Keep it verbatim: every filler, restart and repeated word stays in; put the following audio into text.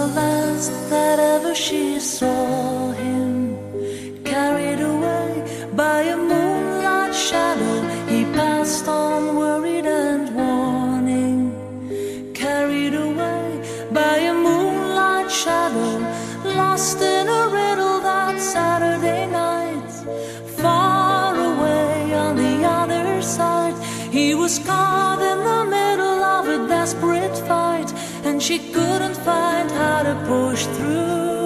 the last that ever she saw him. Carried away by a moonlight shadow, he passed on worried and warning. Carried away by a moonlight shadow, lost in a riddle that Saturday night. Far away on the other side, he was caught in the middle of a desperate fight, and she couldn't find how to push through.